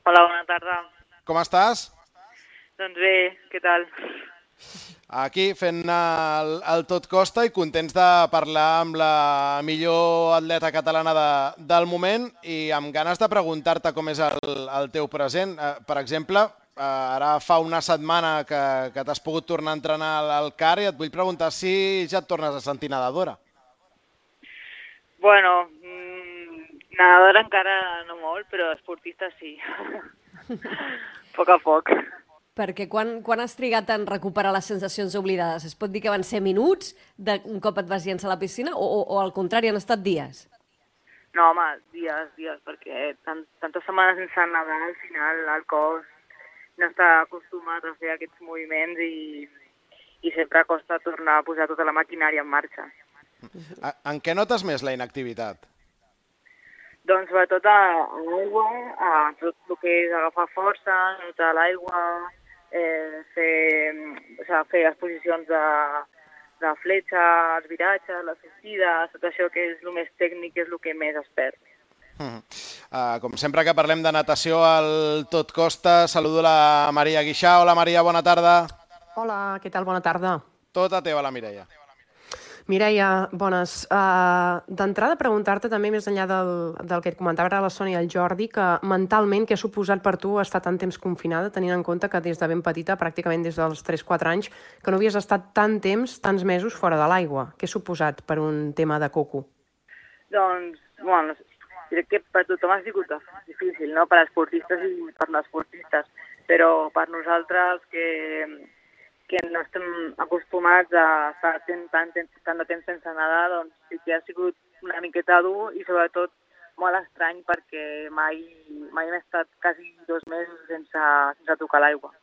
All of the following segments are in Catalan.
Hola, bona tarda. Com estàs? Doncs bé, què tal? Aquí fent el tot costa i contents de parlar amb la millor atleta catalana del moment i amb ganes de preguntar-te com és el teu present. Per exemple, ara fa una setmana que t'has pogut tornar a entrenar al CAR i et vull preguntar si ja et tornes a sentir nedadora. Bueno, nedadora encara no molt, però esportista sí. A poc a poc. Perquè quan has trigat en recuperar les sensacions oblidades? Es pot dir que van ser minuts un cop et vas llançar a la piscina o al contrari, han estat dies? No, home, dies, perquè tantes setmanes sense nedar, al final el cos no està acostumat a fer aquests moviments i sempre costa tornar a posar tota la maquinària en marxa. En què notes més la inactivitat? Doncs sobretot a l'aigua, a tot el que és agafar força, notar l'aigua, fer les posicions de fletxa, els viratges, les sortides, tot això que és el més tècnic és el que més es perd. Com sempre que parlem de natació al Tot Costa, saludo la Maria Guixà. Hola Maria, bona tarda. Hola, què tal? Bona tarda. Tota teva la Mireia. Mireia, bones. D'entrada, preguntar-te també, més enllà del que et comentava ara la Sònia i el Jordi, que mentalment què ha suposat per tu estar tant temps confinada, tenint en compte que des de ben petita, pràcticament des dels 3-4 anys, que no havies estat tant temps, tants mesos fora de l'aigua. Què ha suposat per un tema de coco? Doncs, bueno, crec que per tothom ha sigut difícil, no? Per a esportistes i per no esportistes, però per nosaltres que no estem acostumats a estar tant de temps sense nedar, doncs sí que ha sigut una miqueta dur i sobretot molt estrany perquè mai hem estat quasi 2 mesos sense tocar l'aigua.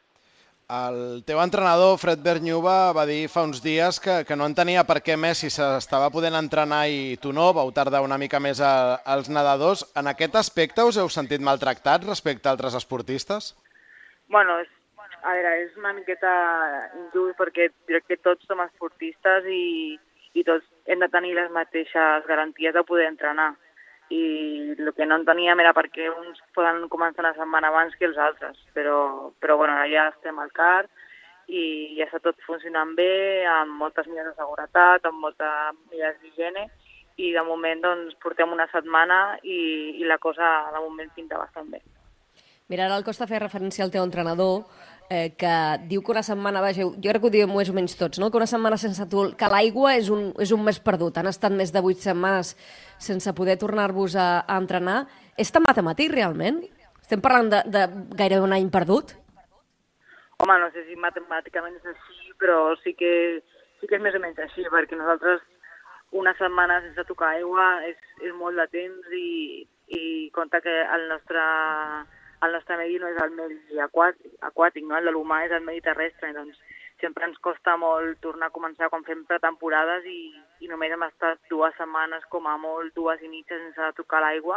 El teu entrenador, Fred Bernyuba, va dir fa uns dies que no entenia per què Messi s'estava podent entrenar i tu no, vau tardar una mica més als nedadors. En aquest aspecte us heu sentit maltractats respecte a altres esportistes? Bueno, és una miqueta injust perquè crec que tots som esportistes i tots hem de tenir les mateixes garanties de poder entrenar. I el que no enteníem era perquè uns poden començar una setmana abans que els altres, però bueno, ja estem al CAR i ja està tot funcionant bé, amb moltes millores de seguretat, amb moltes millores d'higiene i de moment doncs portem una setmana i la cosa de moment pinta bastant bé. Mira, ara el Costa feia referència al teu entrenador, que diu que una setmana, vaja, jo crec que ho diem més o menys tots, no? Que una setmana sense tu, que l'aigua és un mes perdut. Han estat més de 8 setmanes sense poder tornar-vos a entrenar. És tan matemàtic, realment? Estem parlant de gairebé un any perdut? Home, no sé si matemàticament és així, però sí que és més o menys així, perquè nosaltres una setmana sense tocar aigua és molt de temps i compte que el nostre medi no és el medi aquàtic, no? El de l'humà és el medi terrestre, doncs sempre ens costa molt tornar a començar quan fem pretemporades i només hem estat 2 setmanes, com a molt 2 i mitja sense tocar l'aigua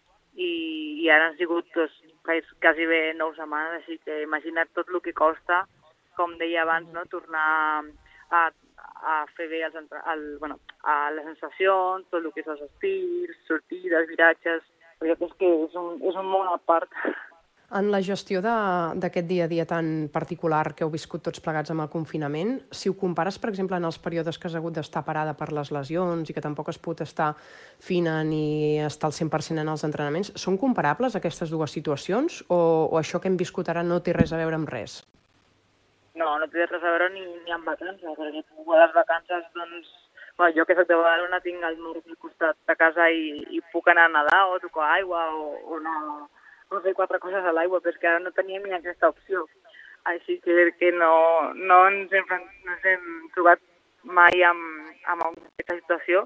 i ara han sigut quasi bé 9 setmanes, així que imagina't tot el que costa, com deia abans, no? Tornar a fer bé a les sensacions, tot el que és els estirs, sortides, viratges, perquè és que és un món a part. En la gestió d'aquest dia a dia tan particular que heu viscut tots plegats amb el confinament, si ho compares, per exemple, en els períodes que has hagut d'estar parada per les lesions i que tampoc has pogut estar fina ni estar al 100% en els entrenaments, són comparables aquestes dues situacions o això que hem viscut ara no té res a veure amb res? No té res a veure ni amb vacances, perquè tu a les vacances, doncs, bueno, jo que soc de Badalona tinc el mar al costat de casa i puc anar a nedar o a tocar aigua o no fer 4 coses a l'aigua, però és que ara no teníem ni aquesta opció. Així que no ens hem trobat mai amb aquesta situació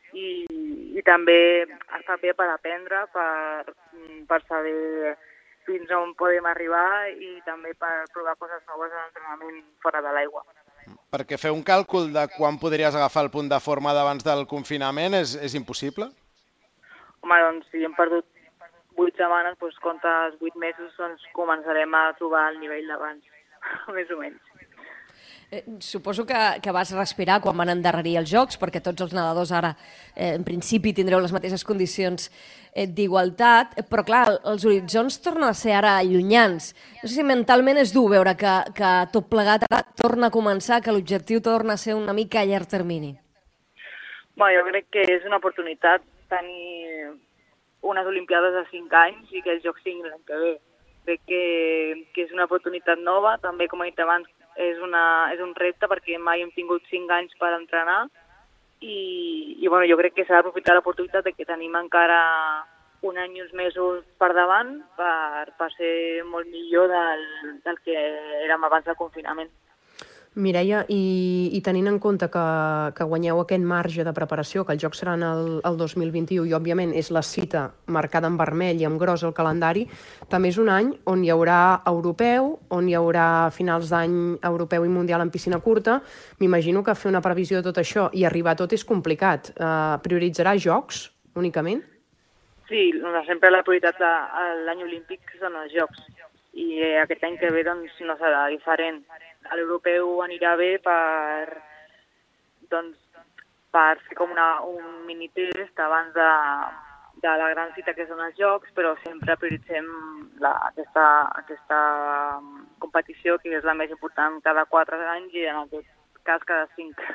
i també ha estat bé per aprendre, per saber fins on podem arribar i també per provar coses noves en l'entrenament fora de l'aigua. Perquè fer un càlcul de quan podries agafar el punt de forma d'abans del confinament és impossible? Home, doncs si hem perdut 8 setmanes, doncs comptes 8 mesos, doncs començarem a trobar el nivell d'abans, més o menys. Suposo que vas respirar quan van endarrerir els Jocs, perquè tots els nedadors ara, en principi, tindreu les mateixes condicions d'igualtat, però clar, els horitzons tornen a ser ara llunyans. No sé si mentalment és dur veure que tot plegat ara torna a començar, que l'objectiu torna a ser una mica a llarg termini. Bueno, jo crec que és una oportunitat tenir unes Olimpiades de 5 anys i que els Jocs siguin l'any que ve. Crec que és una oportunitat nova, també com he dit abans, és un repte perquè mai hem tingut 5 anys per entrenar i bueno, jo crec que s'ha d'aprofitar l'oportunitat de que tenim encara un any i uns mesos per davant per ser molt millor del que érem abans del confinament. Mireia, i tenint en compte que guanyeu aquest marge de preparació, que els Jocs seran el 2021 i, òbviament, és la cita marcada en vermell i en gros al calendari, també és un any on hi haurà europeu, on hi haurà finals d'any europeu i mundial en piscina curta. M'imagino que fer una previsió de tot això i arribar a tot és complicat. Prioritzarà Jocs, únicament? Sí, sempre la prioritat a l'any olímpic són els Jocs i aquest any que ve doncs, no serà diferent. L'europeu anirà bé per fer com un minitest abans de la gran cita que són els Jocs, però sempre prioritzem aquesta competició, que és la més important cada 4 anys i en aquest cas cada 5.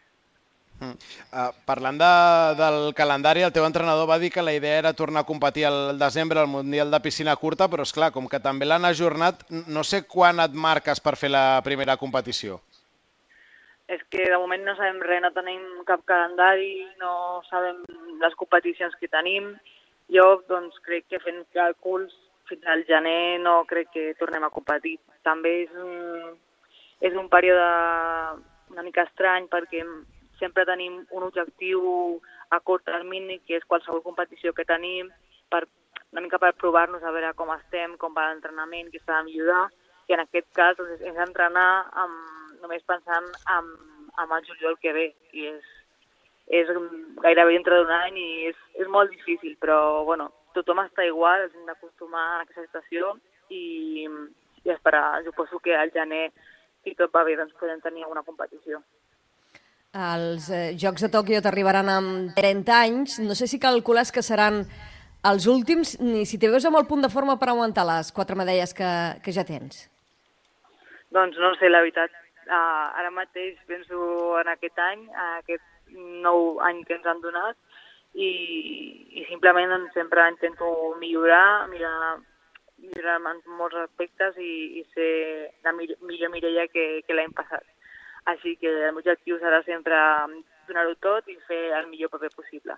Parlant del calendari, el teu entrenador va dir que la idea era tornar a competir al desembre al Mundial de Piscina Curta, però és clar, com que també l'han ajornat, no sé quan et marques per fer la primera competició. És que de moment no sabem res, no tenim cap calendari, no sabem les competicions que tenim. Jo doncs, crec que fent càlculs fins al gener no crec que tornem a competir. També és un període una mica estrany perquè sempre tenim un objectiu a curt termini, que és qualsevol competició que tenim, una mica per provar-nos a veure com estem, com va l'entrenament, què s'ha de millorar, i en aquest cas doncs, hem d'entrenar només pensant en el juliol que ve, i és gairebé dintre d'un any i és molt difícil, però bueno, tothom està igual, ens hem d'acostumar a aquesta situació i esperar, suposo que al gener, si tot va bé, doncs podem tenir alguna competició. Els Jocs de Tòquio t'arribaran amb 30 anys. No sé si calcules que seran els últims, ni si te veus amb el punt de forma per aguantar les 4 medalles que ja tens. Doncs no sé, la veritat. Ara mateix penso en aquest any, aquest nou any que ens han donat, i simplement doncs, sempre intento millorar en molts aspectes i ser la millor Mireia que l'any passat. Així que el meu objectiu serà sempre donar-ho tot i fer el millor paper possible.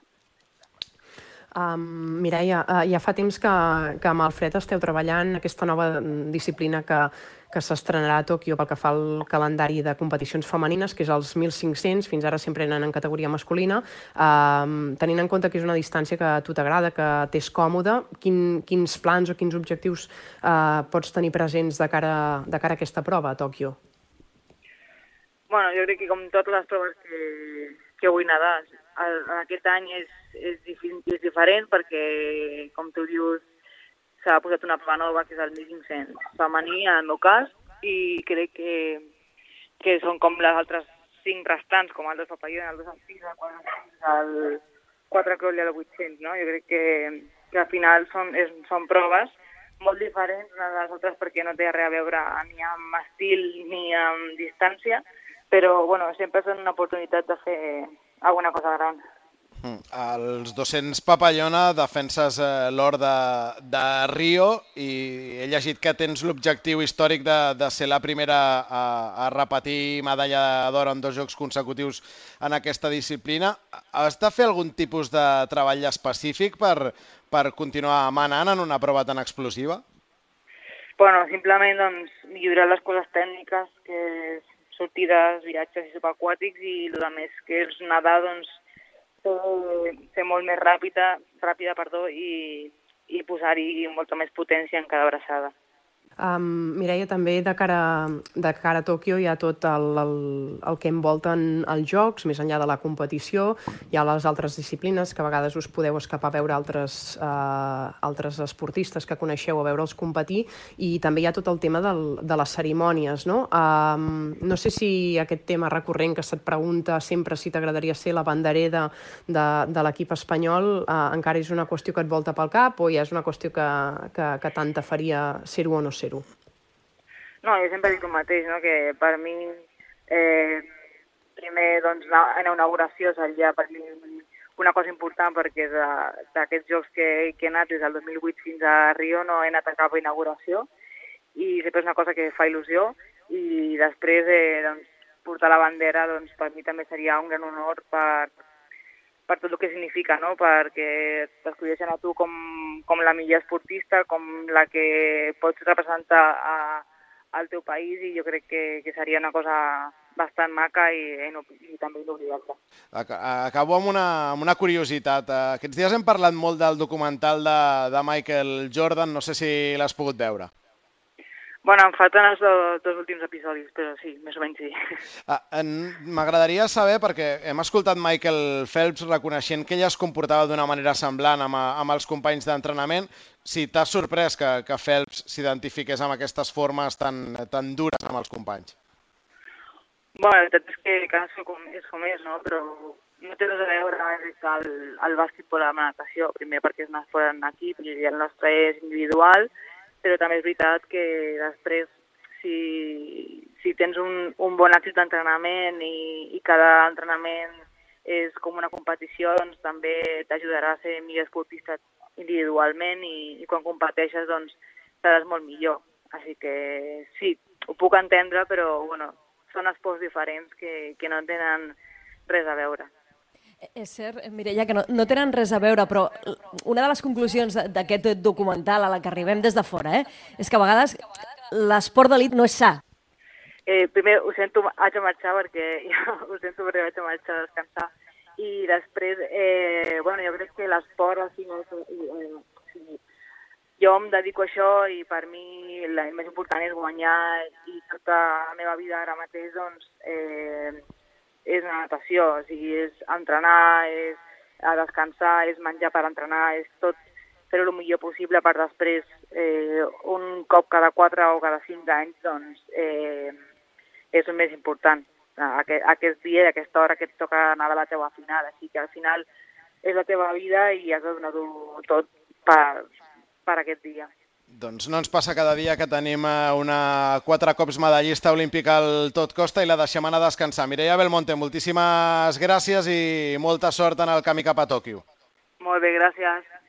Mireia, ja fa temps que amb el Fred esteu treballant aquesta nova disciplina que s'estrenarà a Tòquio pel que fa al calendari de competicions femenines, que és els 1.500, fins ara sempre eren en categoria masculina. Tenint en compte que és una distància que a tu t'agrada, que t'és còmode, quins plans o quins objectius pots tenir presents de cara a aquesta prova a Tòquio? Bueno, jo crec que com totes les proves que vull nedar, aquest any és diferent perquè, com tu dius, s'ha posat una prova nova que és el 1.500 femení, en el meu cas, i crec que són com les altres 5 restants, com el 2 papallona, el 2 alpina, el 4 crawl i el 800, no? Jo crec que al final són proves molt diferents una de les altres perquè no té res a veure ni amb estil ni amb distància, però bueno, sempre és una oportunitat de fer alguna cosa gran. Els 200 papallona defenses l'or de Rio i he llegit que tens l'objectiu històric de ser la primera a repetir medalla d'or en 2 jocs consecutius en aquesta disciplina. Has de fer algun tipus de treball específic per continuar manant en una prova tan explosiva? Bueno, simplement doncs, millorar les coses tècniques, que és sortides, viatges i subaquàtics, i el més que és nedar, doncs, ser molt més ràpida i posar-hi molta més potència en cada abraçada. Mireia, també de cara a Tòquio hi ha tot el que envolten els Jocs, més enllà de la competició, hi ha les altres disciplines, que a vegades us podeu escapar a veure altres esportistes que coneixeu, a veure'ls competir, i també hi ha tot el tema de les cerimònies, no? No sé si aquest tema recurrent que se't pregunta sempre si t'agradaria ser la banderera de l'equip espanyol encara és una qüestió que et volta pel cap o ja és una qüestió que tant te faria ser-ho o no ser-ho? No, jo sempre dic el mateix, no? Que per mi primer doncs, anar a inauguració seria per mi una cosa important perquè d'aquests jocs que he anat des del 2008 fins a Rio no he anat a cap inauguració i sempre és una cosa que fa il·lusió i després doncs, portar la bandera doncs, per mi també seria un gran honor per tot el que significa, no? Perquè t'escolleixen a tu com la millor esportista, com la que pots representar al teu país i jo crec que seria una cosa bastant maca i també inoblidable. Acabo amb una curiositat. Aquests dies hem parlat molt del documental de Michael Jordan, no sé si l'has pogut veure. Bueno, em falten els dos últims episodis, però sí, més o menys sí. M'agradaria saber, perquè hem escoltat Michael Phelps reconeixent que ella es comportava d'una manera semblant amb els companys d'entrenament, si t'ha sorprès que Phelps s'identifiqués amb aquestes formes tan dures amb els companys. Bueno, la veritat és que cadascú és com és, no? Però no té res a veure el bàsquetbol amb la natació, primer perquè és anar fora en equip i el nostre és individual, però també és veritat que després, si tens un bon èxit d'entrenament i cada entrenament és com una competició, doncs també t'ajudarà a ser millor esportista individualment i quan competeixes doncs seràs molt millor. Així que sí, ho puc entendre, però bueno, són esports diferents que no tenen res a veure. És cert, Mireia, que no tenen res a veure, però una de les conclusions d'aquest documental a la que arribem des de fora és que a vegades l'esport d'elit no és sa. Primer, ho sento, haig de marxar perquè ho sento perquè haig de marxar a descansar. I després, bueno, jo crec que l'esport al final... Jo em dedico a això i per mi el més important és guanyar i tota la meva vida ara mateix, doncs, és una natació, o sigui, és entrenar, és descansar, és menjar per entrenar, és tot fer el millor possible per després, un cop cada 4 o cada 5 anys, doncs, és el més important. Aquest dia i aquesta hora que et toca anar a la teva final, així que al final és la teva vida i has de donar-ho tot per aquest dia. Doncs no ens passa cada dia que tenim una 4 cops medallista olímpica al tot costa i la deixem anar a descansar. Mireia Belmonte, moltíssimes gràcies i molta sort en el camí cap a Tòquio. Molt bé, gràcies.